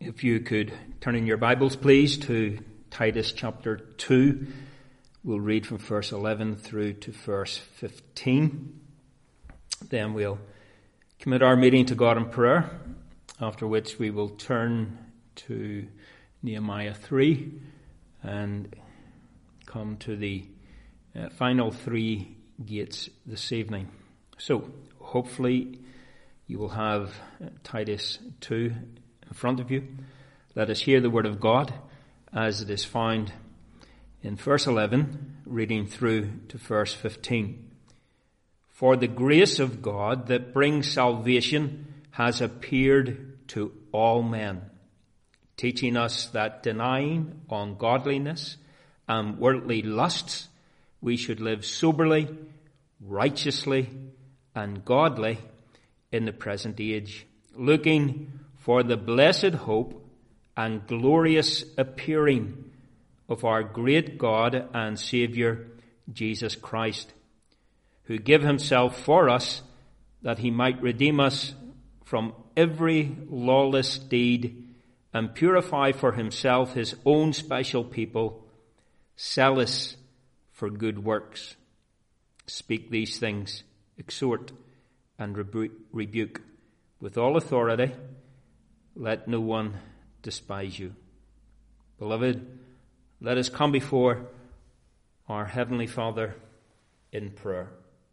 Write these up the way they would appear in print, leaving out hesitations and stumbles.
If you could turn in your Bibles, please, to Titus chapter 2. We'll read from verse 11 through to verse 15. Then we'll commit our meeting to God in prayer, after which we will turn to Nehemiah 3 and come to the final three gates this evening. So, hopefully you will have Titus 2 in front of you. Let us hear the word of God as it is found in verse 11, reading through to verse 15. For the grace of God that brings salvation has appeared to all men, teaching us that denying ungodliness and worldly lusts, we should live soberly, righteously, and godly in the present age, looking for the blessed hope and glorious appearing of our great God and Saviour, Jesus Christ, who gave himself for us that he might redeem us from every lawless deed and purify for himself his own special people, zealous for good works. Speak these things, exhort and rebuke with all authority. Let no one despise you. Beloved, let us come before our Heavenly Father in prayer.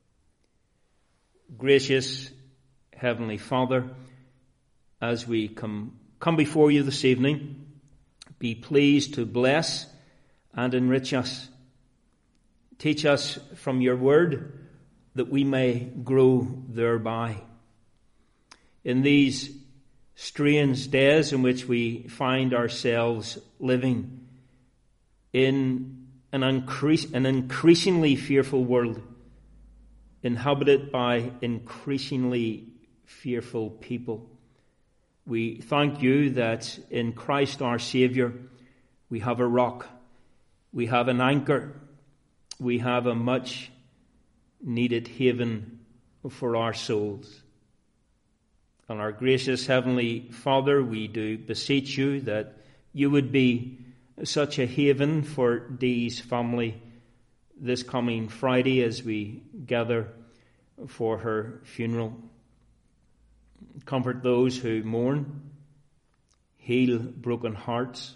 Gracious Heavenly Father, as we come before you this evening, be pleased to bless and enrich us. Teach us from your word that we may grow thereby. In these strange days in which we find ourselves living in an increasingly fearful world, inhabited by increasingly fearful people, we thank you that in Christ our Saviour we have a rock, we have an anchor, we have a much needed haven for our souls. And our gracious Heavenly Father, we do beseech you that you would be such a haven for Dee's family this coming Friday as we gather for her funeral. Comfort those who mourn, heal broken hearts.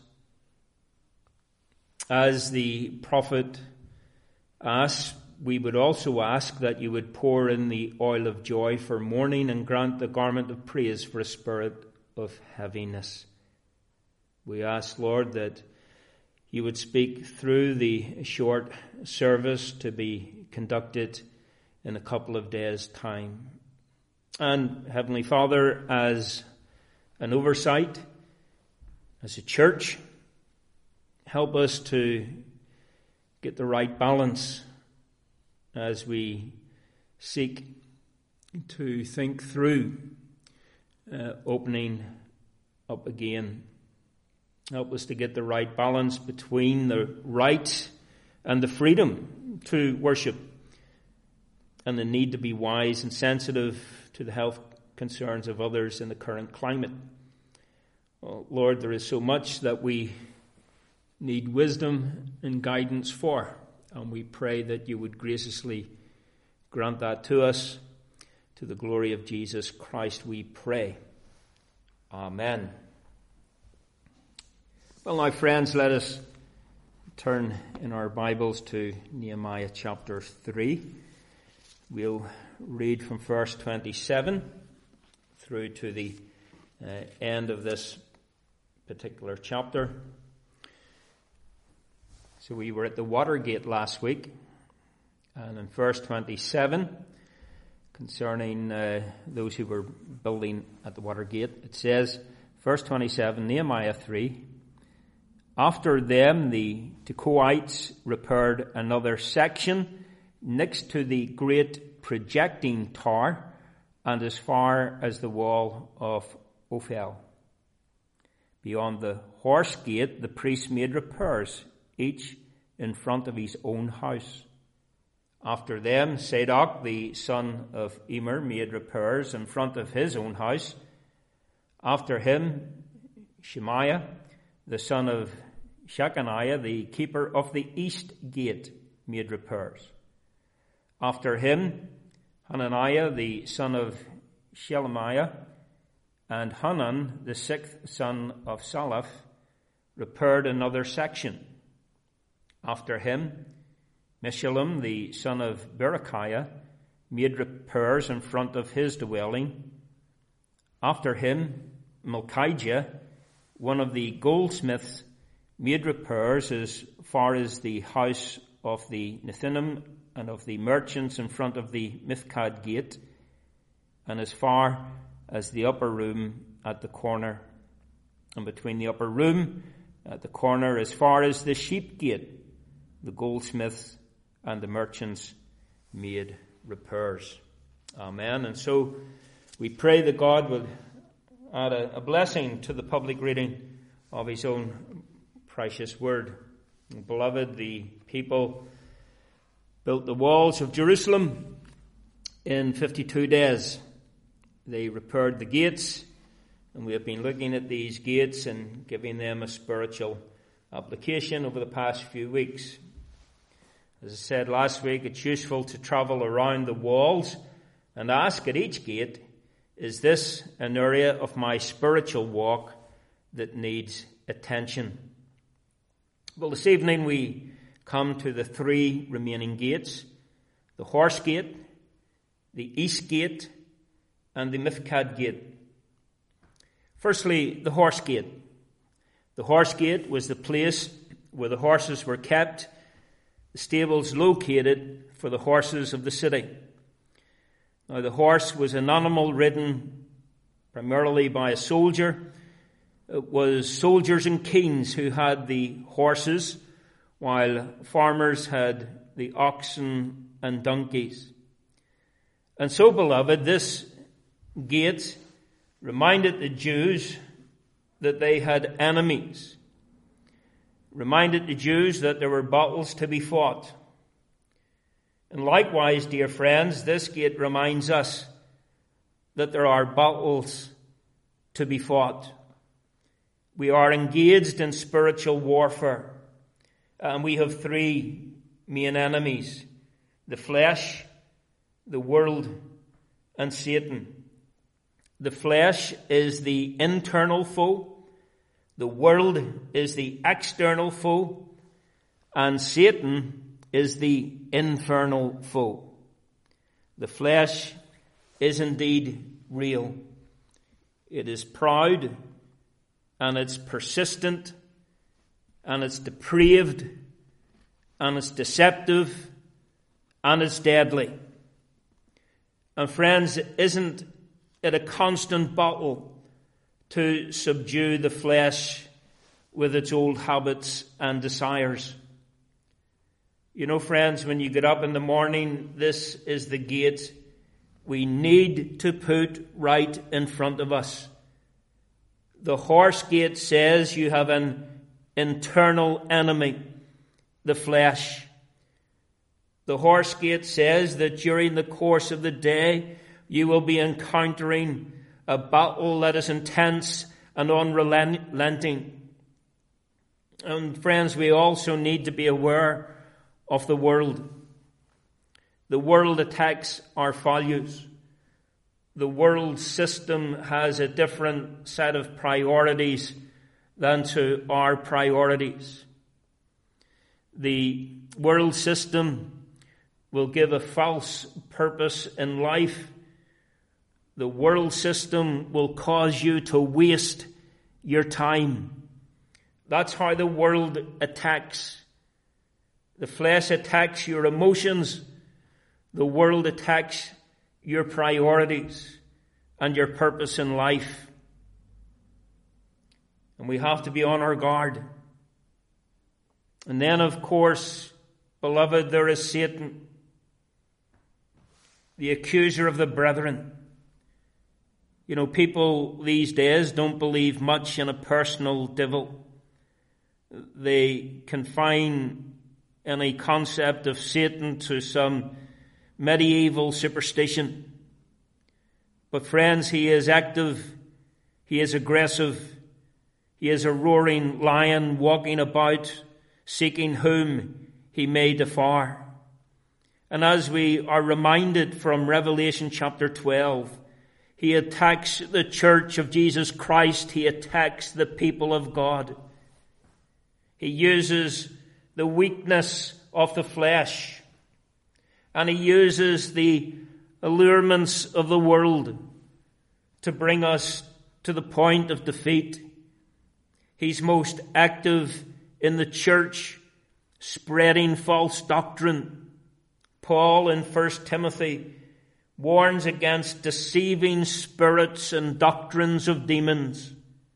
As the prophet asks, we would also ask that you would pour in the oil of joy for mourning and grant the garment of praise for a spirit of heaviness. We ask, Lord, that you would speak through the short service to be conducted in a couple of days' time. And Heavenly Father, as an oversight, as a church, help us to get the right balance as we seek to think through opening up again. Help us to get the right balance between the right and the freedom to worship and the need to be wise and sensitive to the health concerns of others in the current climate. Oh, Lord, there is so much that we need wisdom and guidance for. And we pray that you would graciously grant that to us. To the glory of Jesus Christ we pray. Amen. Well, now, friends, let us turn in our Bibles to Nehemiah chapter 3. We'll read from verse 27 through to the end of this particular chapter. So we were at the Watergate last week, and in verse 27, concerning those who were building at the Watergate, it says, verse 27, Nehemiah 3, after them the Tekoites repaired another section next to the great projecting tower and as far as the wall of Ophel. Beyond the horse gate, the priests made repairs, each in front of his own house. After them, Zadok, the son of Immer, made repairs in front of his own house. After him, Shemaiah, the son of Shechaniah, the keeper of the east gate, made repairs. After him, Hananiah, the son of Shelemiah, and Hanan, the sixth son of Salaph, repaired another section. After him, Meshullam, the son of Berechiah, made repairs in front of his dwelling. After him, Malchijah, one of the goldsmiths, made repairs as far as the house of the Nethinim and of the merchants in front of the Mithkad gate, and as far as the upper room at the corner, and between the upper room at the corner as far as the sheep gate, the goldsmiths and the merchants made repairs. Amen. And so we pray that God would add a blessing to the public reading of his own precious word. And beloved, the people built the walls of Jerusalem in 52 days. They repaired the gates, and we have been looking at these gates and giving them a spiritual application over the past few weeks. As I said last week, it's useful to travel around the walls and ask at each gate, is this an area of my spiritual walk that needs attention? Well, this evening we come to the three remaining gates: the Horse Gate, the East Gate, and the Mithkad Gate. Firstly, the Horse Gate. The Horse Gate was the place where the horses were kept, the stables located for the horses of the city. Now, the horse was an animal ridden primarily by a soldier. It was soldiers and kings who had the horses, while farmers had the oxen and donkeys. And so, beloved, this gate reminded the Jews that they had enemies, reminded the Jews that there were battles to be fought. And likewise, dear friends, this gate reminds us that there are battles to be fought. We are engaged in spiritual warfare, and we have three main enemies: the flesh, the world, and Satan. The flesh is the internal foe, the world is the external foe, and Satan is the infernal foe. The flesh is indeed real. It is proud, and it's persistent, and it's depraved, and it's deceptive, and it's deadly. And friends, isn't it a constant battle to subdue the flesh with its old habits and desires? You know, friends, when you get up in the morning, this is the gate we need to put right in front of us. The Horse Gate says you have an internal enemy, the flesh. The Horse Gate says that during the course of the day, you will be encountering a battle that is intense and unrelenting. And friends, we also need to be aware of the world. The world attacks our values. The world system has a different set of priorities than to our priorities. The world system will give a false purpose in life. The world system will cause you to waste your time. That's how the world attacks. The flesh attacks your emotions. The world attacks your priorities and your purpose in life. And we have to be on our guard. And then, of course, beloved, there is Satan, the accuser of the brethren. You know, people these days don't believe much in a personal devil. They confine any concept of Satan to some medieval superstition. But friends, he is active, he is aggressive, He is a roaring lion walking about, seeking whom he may devour. And as we are reminded from Revelation chapter 12, he attacks the church of Jesus Christ. He attacks the people of God. He uses the weakness of the flesh, and he uses the allurements of the world to bring us to the point of defeat. He's most active in the church, spreading false doctrine. Paul in 1 Timothy warns against deceiving spirits and doctrines of demons.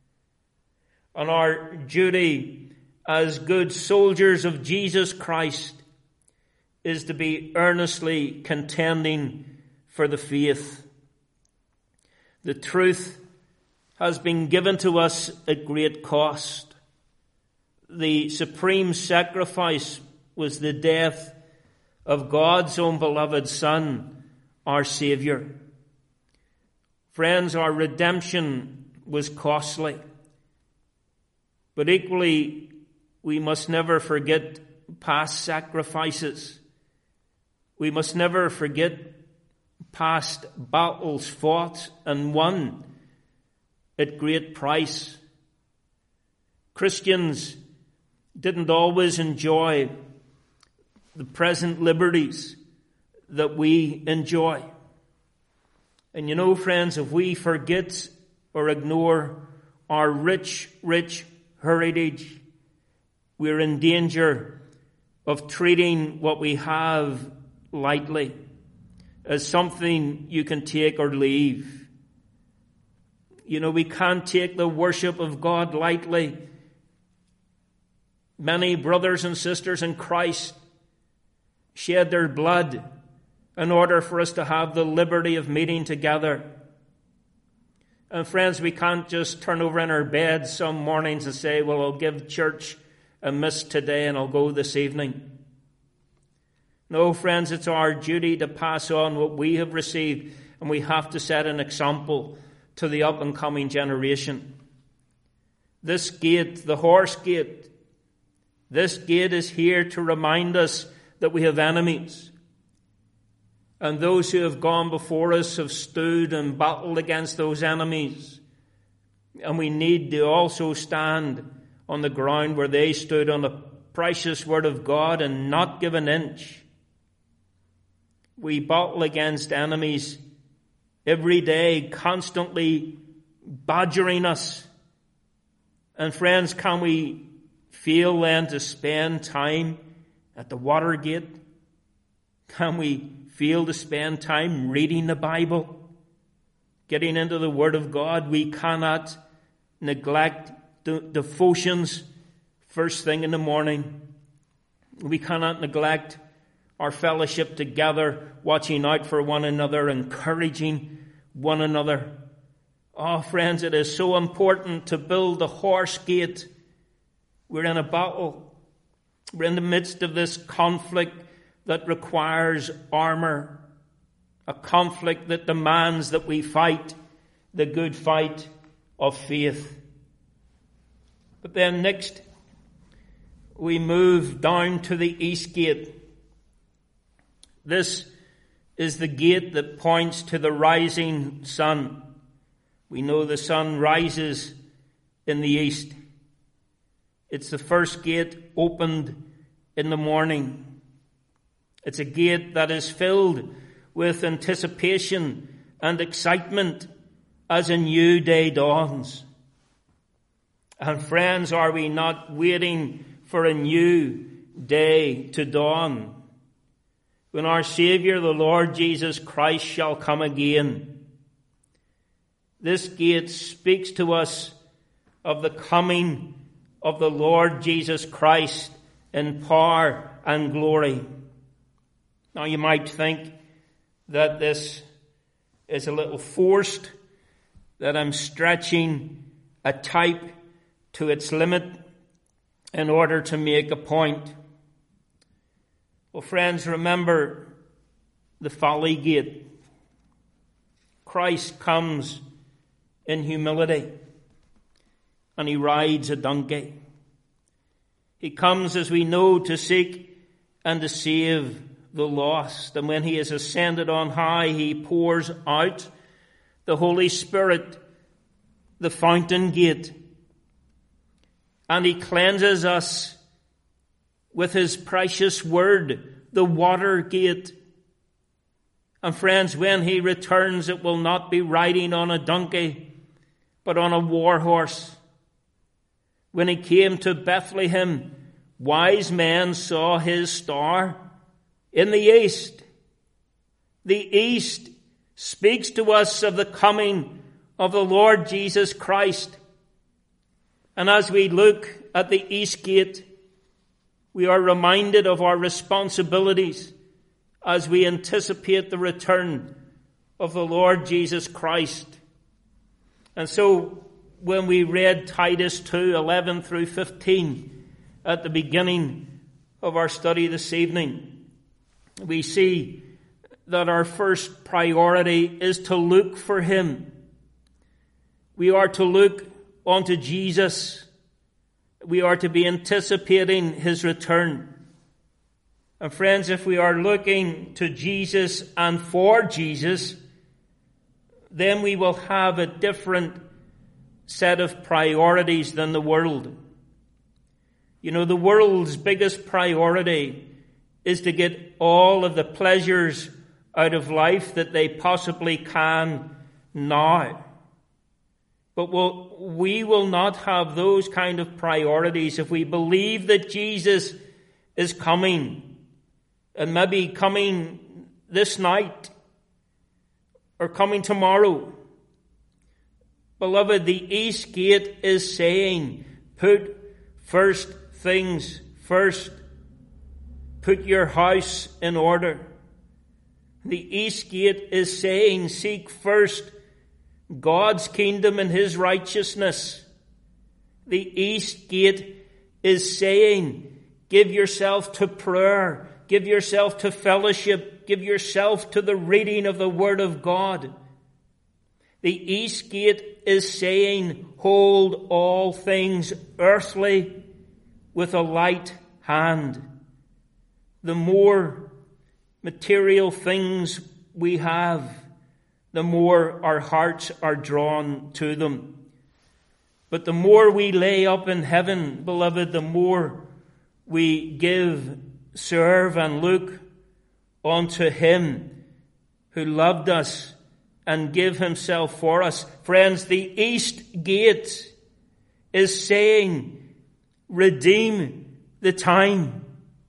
And our duty as good soldiers of Jesus Christ is to be earnestly contending for the faith. The truth has been given to us at great cost. The supreme sacrifice was the death of God's own beloved Son, our Savior. Friends, our redemption was costly. But equally, we must never forget past sacrifices. We must never forget past battles fought and won at great price. Christians didn't always enjoy the present liberties that we enjoy. And you know, friends, if we forget or ignore our rich heritage, we're in danger of treating what we have lightly, as something you can take or leave. You know, we can't take the worship of God lightly. Many brothers and sisters in Christ shed their blood in order for us to have the liberty of meeting together. And friends, we can't just turn over in our beds some mornings and say, well, I'll give church a miss today and I'll go this evening. No, friends, it's our duty to pass on what we have received, and we have to set an example to the up-and-coming generation. This gate, the horse gate, this gate is here to remind us that we have enemies. And those who have gone before us have stood and battled against those enemies. And we need to also stand on the ground where they stood, on the precious word of God, and not give an inch. We battle against enemies every day, constantly badgering us. And friends, can we fail then to spend time at the Watergate? Can we fail to spend time reading the Bible, getting into the Word of God? We cannot neglect devotions first thing in the morning. We cannot neglect our fellowship together, watching out for one another, encouraging one another. Oh, friends, it is so important to build the horse gate. We're in a battle. We're in the midst of this conflict that requires armor, a conflict that demands that we fight the good fight of faith. But then next, we move down to the east gate. This is the gate that points to the rising sun. We know the sun rises in the east. It's the first gate opened in the morning. It's a gate that is filled with anticipation and excitement as a new day dawns. And friends, are we not waiting for a new day to dawn, when our Savior, the Lord Jesus Christ, shall come again? This gate speaks to us of the coming of the Lord Jesus Christ in power and glory. Now you might think that this is a little forced, that I'm stretching a type to its limit in order to make a point. Well, friends, remember the folly gate. Christ comes in humility. and he rides a donkey. He comes, as we know, to seek and to save the lost. And when he is ascended on high, he pours out the Holy Spirit, the fountain gate, and he cleanses us with his precious word, the water gate. And friends, when he returns, it will not be riding on a donkey, but on a war horse. When he came to Bethlehem, wise men saw his star in the east. The east speaks to us of the coming of the Lord Jesus Christ. And as we look at the east gate, we are reminded of our responsibilities as we anticipate the return of the Lord Jesus Christ. And so when we read Titus 2:11 through 15 at the beginning of our study this evening, we see that our first priority is to look for him. We are to look unto Jesus. We are to be anticipating his return. And friends, if we are looking to Jesus and for Jesus, then we will have a different set of priorities than the world. You know, the world's biggest priority is to get all of the pleasures out of life that they possibly can now. But we will not have those kind of priorities if we believe that Jesus is coming, and maybe coming this night or coming tomorrow. Beloved, the east gate is saying, put first things first. Put your house in order. The east gate is saying, seek first God's kingdom and his righteousness. The east gate is saying, give yourself to prayer, give yourself to fellowship, give yourself to the reading of the Word of God. The east gate is saying, hold all things earthly with a light hand. The more material things we have, the more our hearts are drawn to them. But the more we lay up in heaven, beloved, the more we give, serve, and look unto him who loved us and gave himself for us. Friends, the east gate is saying, redeem the time.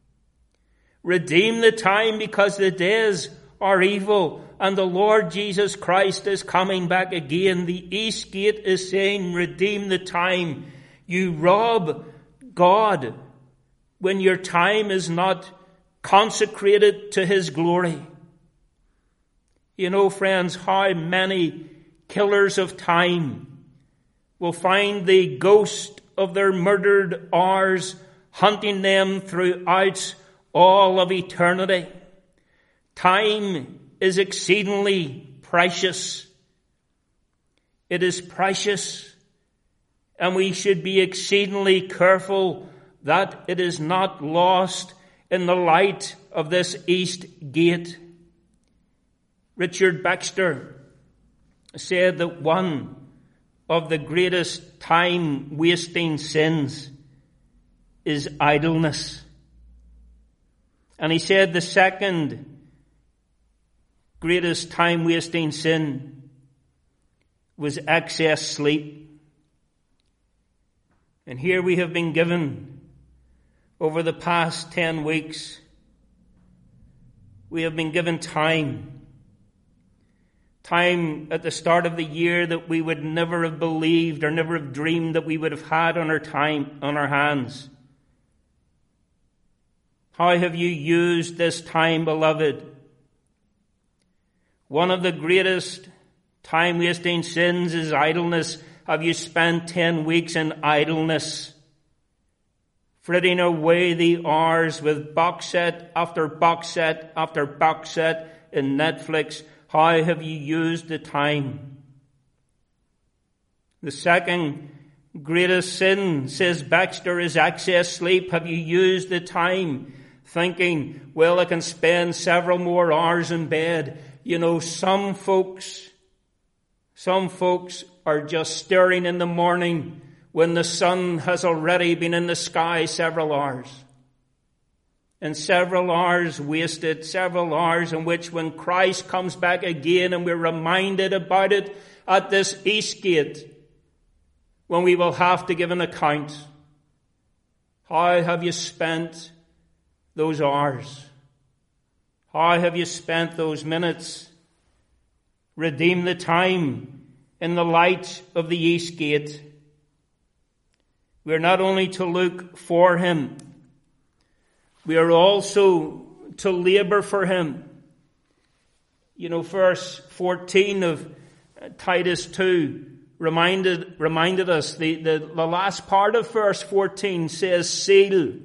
Redeem the time, because the days are evil and the Lord Jesus Christ is coming back again. The east gate is saying, redeem the time. You rob God when your time is not consecrated to his glory. You know, friends, how many killers of time will find the ghost of their murdered hours hunting them throughout all of eternity. Time is exceedingly precious. It is precious, and we should be exceedingly careful that it is not lost in the light of this east gate. Richard Baxter said that one of the greatest time-wasting sins is idleness. And he said the second greatest time-wasting sin was excess sleep. And here we have been given, over the past 10 weeks, we have been given time at the start of the year that we would never have believed or never have dreamed that we would have had on our hands. How have you used this time, beloved? One of the greatest time-wasting sins is idleness. Have you spent 10 weeks in idleness, fritting away the hours with box set after box set after box set in Netflix? How have you used the time? The second greatest sin, says Baxter, is excess sleep. Have you used the time thinking, well, I can spend several more hours in bed? You know, some folks are just stirring in the morning when the sun has already been in the sky several hours. And several hours wasted, several hours in which when Christ comes back again and we're reminded about it at this east gate, when we will have to give an account. How have you spent those hours? How have you spent those minutes? Redeem the time in the light of the east gate. We are not only to look for him, we are also to labor for him. You know, verse 14 of Titus 2 reminded us, the last part of verse 14 says, seal,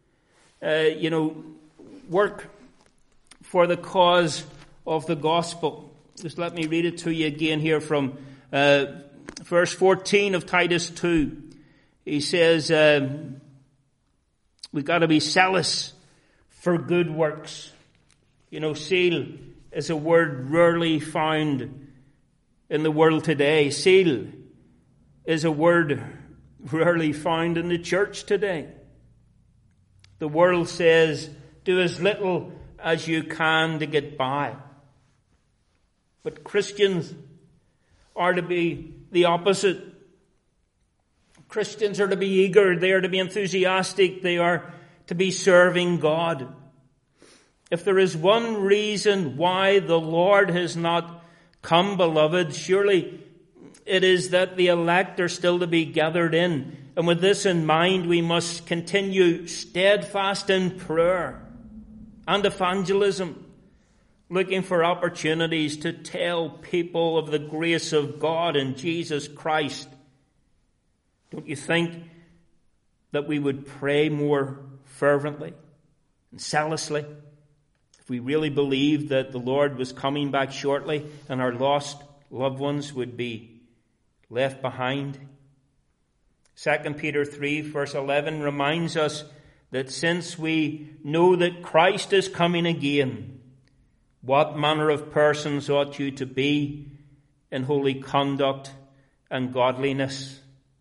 work for the cause of the gospel. Just let me read it to you again here from verse 14 of Titus 2. He says, we've got to be zealous for good works. You know, zeal is a word rarely found in the world today. Zeal is a word rarely found in the church today. The world says, do as little as you can to get by. But Christians are to be the opposite. Christians are to be eager, they are to be enthusiastic, they are to be serving God. If there is one reason why the Lord has not come, beloved, surely it is that the elect are still to be gathered in. And with this in mind, we must continue steadfast in prayer and evangelism, looking for opportunities to tell people of the grace of God in Jesus Christ. Don't you think that we would pray more fervently and zealously if we really believed that the Lord was coming back shortly and our lost loved ones would be left behind? 2 Peter 3 verse 11 reminds us that since we know that Christ is coming again, what manner of persons ought you to be in holy conduct and godliness?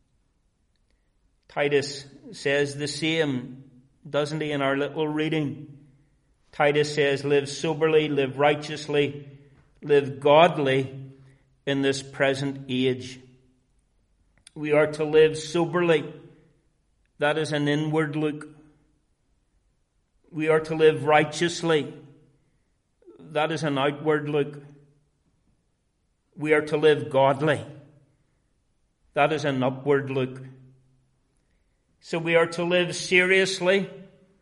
Titus says the same, doesn't he, in our little reading? Titus says, live soberly, live righteously, live godly in this present age. We are to live soberly. That is an inward look. We are to live righteously. That is an outward look. We are to live godly. That is an upward look. So we are to live seriously,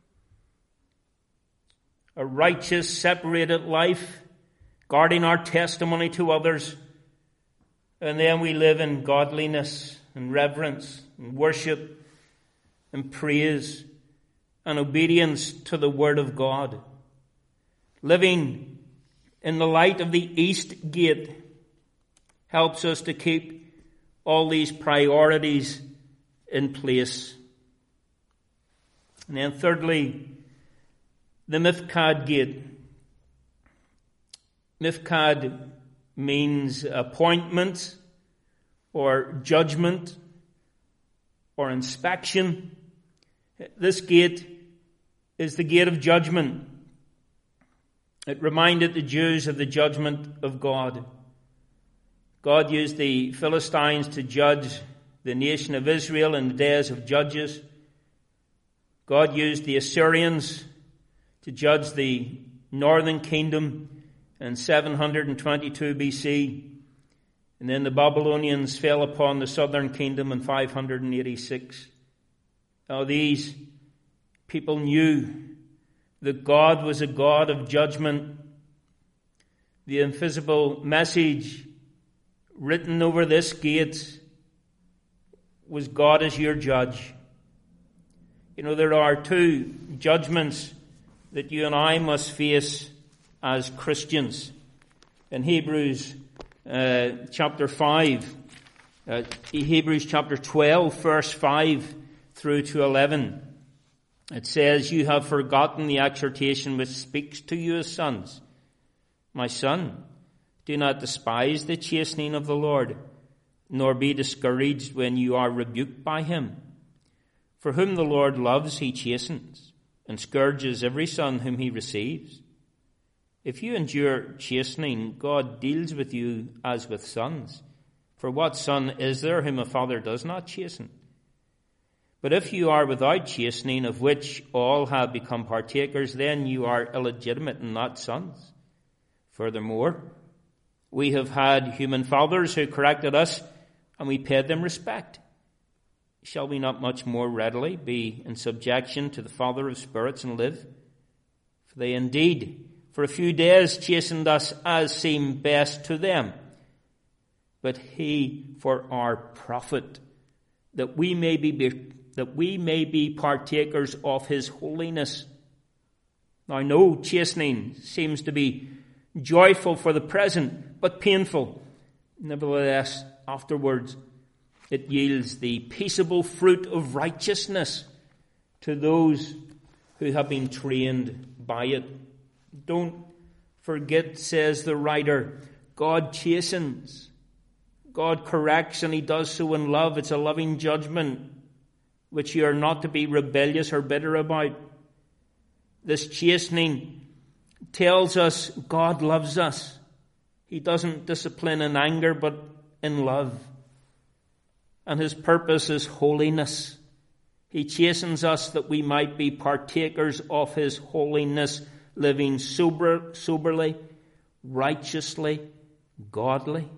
a righteous, separated life, guarding our testimony to others. And then we live in godliness and reverence and worship and praise and obedience to the Word of God. Living in the light of the East Gate helps us to keep all these priorities in place. And then thirdly, the Mifkad Gate. Mifkad means appointment or judgment or inspection. This gate is the gate of judgment. It reminded the Jews of the judgment of God. God used the Philistines to judge the nation of Israel in the days of Judges. God used the Assyrians to judge the northern kingdom in 722 BC. And then the Babylonians fell upon the southern kingdom in 586. Now these people knew that God was a God of judgment. The invisible message written over this gate was, God is your judge. You know, there are two judgments that you and I must face as Christians. In Hebrews chapter 5, Hebrews chapter 12, verse 5 through to 11. It says, "You have forgotten the exhortation which speaks to you as sons. My son, do not despise the chastening of the Lord, nor be discouraged when you are rebuked by him. For whom the Lord loves, he chastens, and scourges every son whom he receives. If you endure chastening, God deals with you as with sons. For what son is there whom a father does not chasten? But if you are without chastening, of which all have become partakers, then you are illegitimate and not sons. Furthermore, we have had human fathers who corrected us, and we paid them respect. Shall we not much more readily be in subjection to the Father of spirits and live? For they indeed for a few days chastened us as seemed best to them, but he for our profit, that we may be partakers of his holiness. Now, no chastening seems to be joyful for the present, but painful. Nevertheless, afterwards, it yields the peaceable fruit of righteousness to those who have been trained by it. Don't forget, says the writer, God chastens. God corrects, and he does so in love. It's a loving judgment which you are not to be rebellious or bitter about. This chastening tells us God loves us. He doesn't discipline in anger, but in love. And his purpose is holiness. He chastens us that we might be partakers of his holiness, living soberly, righteously, godly.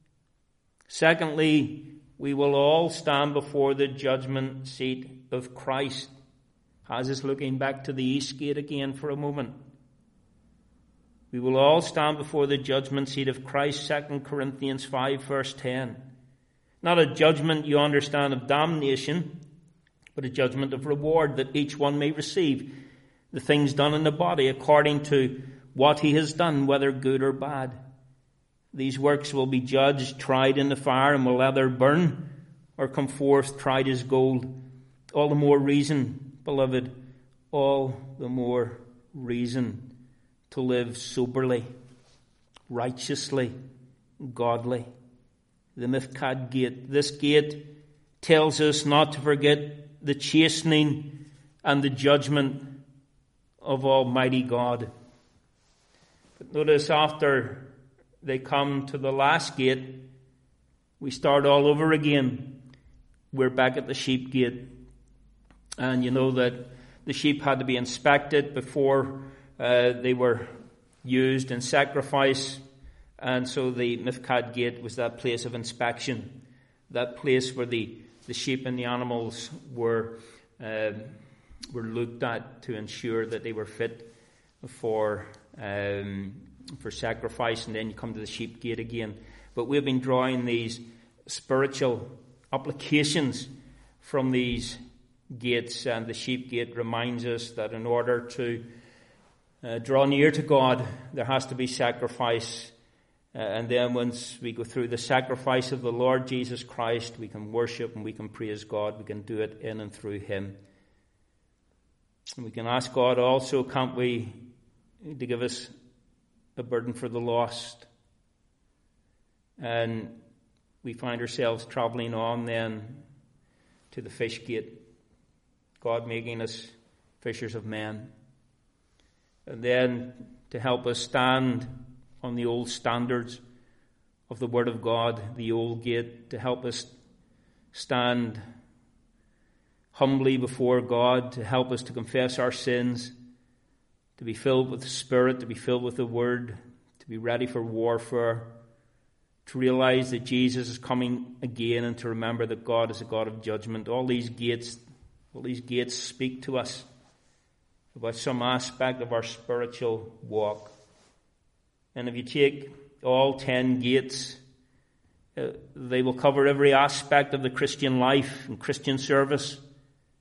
Secondly, we will all stand before the judgment seat of Christ. Haz is looking back to the east gate again for a moment. We will all stand before the judgment seat of Christ, 2 Corinthians 5, verse 10. Not a judgment, you understand, of damnation, but a judgment of reward, that each one may receive the things done in the body according to what he has done, whether good or bad. These works will be judged, tried in the fire, and will either burn or come forth tried as gold. All the more reason, beloved, all the more reason to live soberly, righteously, godly. The Mifkad gate. This gate tells us not to forget the chastening and the judgment of Almighty God. But notice after they come to the last gate, we start all over again. We're back at the sheep gate. And you know that the sheep had to be inspected before they were used in sacrifice. And so the Mifkad gate was that place of inspection, that place where the sheep and the animals were looked at to ensure that they were fit for sacrifice. And then you come to the sheep gate again. But we've been drawing these spiritual applications from these gates, and the sheep gate reminds us that in order to draw near to God, there has to be sacrifice. And then once we go through the sacrifice of the Lord Jesus Christ, we can worship and we can praise God. We can do it in and through him. And we can ask God also, can't we, to give us a burden for the lost. And we find ourselves traveling on then to the fish gate. God making us fishers of men. And then to help us stand on the old standards of the Word of God, the old gate, to help us stand humbly before God, to help us to confess our sins, to be filled with the Spirit, to be filled with the Word, to be ready for warfare, to realize that Jesus is coming again, and to remember that God is a God of judgment. All these gates speak to us about some aspect of our spiritual walk. And if you take all 10 gates, they will cover every aspect of the Christian life and Christian service.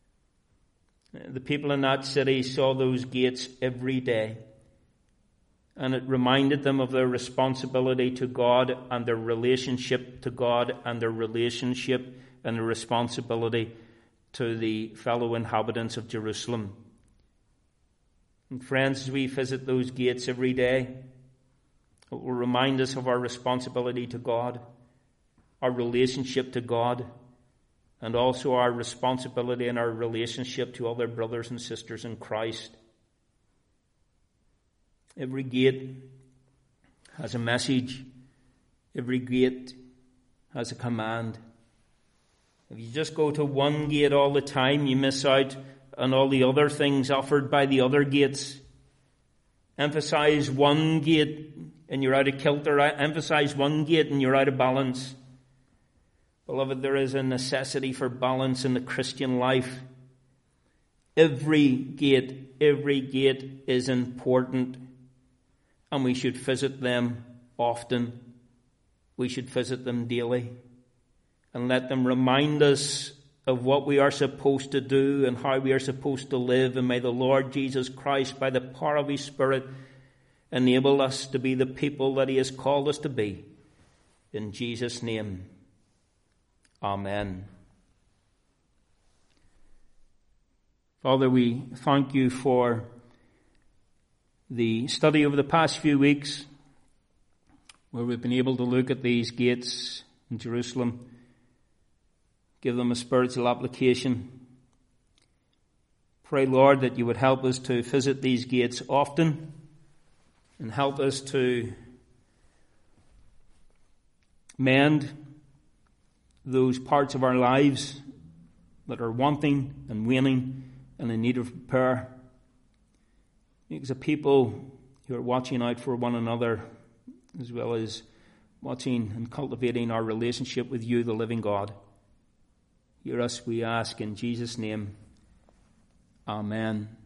The people in that city saw those gates every day. And it reminded them of their responsibility to God and their relationship to God and their relationship and their responsibility to the fellow inhabitants of Jerusalem. And friends, as we visit those gates every day, it will remind us of our responsibility to God, our relationship to God, and also our responsibility and our relationship to other brothers and sisters in Christ. Every gate has a message. Every gate has a command. If you just go to one gate all the time, you miss out on all the other things offered by the other gates. Emphasize one gate and you're out of kilter. Emphasize one gate and you're out of balance. Beloved, there is a necessity for balance in the Christian life. Every gate is important, and we should visit them often. We should visit them daily and let them remind us of what we are supposed to do and how we are supposed to live. And may the Lord Jesus Christ, by the power of His Spirit, enable us to be the people that He has called us to be. In Jesus' name, amen. Father, we thank You for the study over the past few weeks where we've been able to look at these gates in Jerusalem, give them a spiritual application. Pray, Lord, that You would help us to visit these gates often and help us to mend those parts of our lives that are wanting and waning and in need of repair. Because a people who are watching out for one another, as well as watching and cultivating our relationship with You, the living God. Hear us, we ask, in Jesus' name. Amen.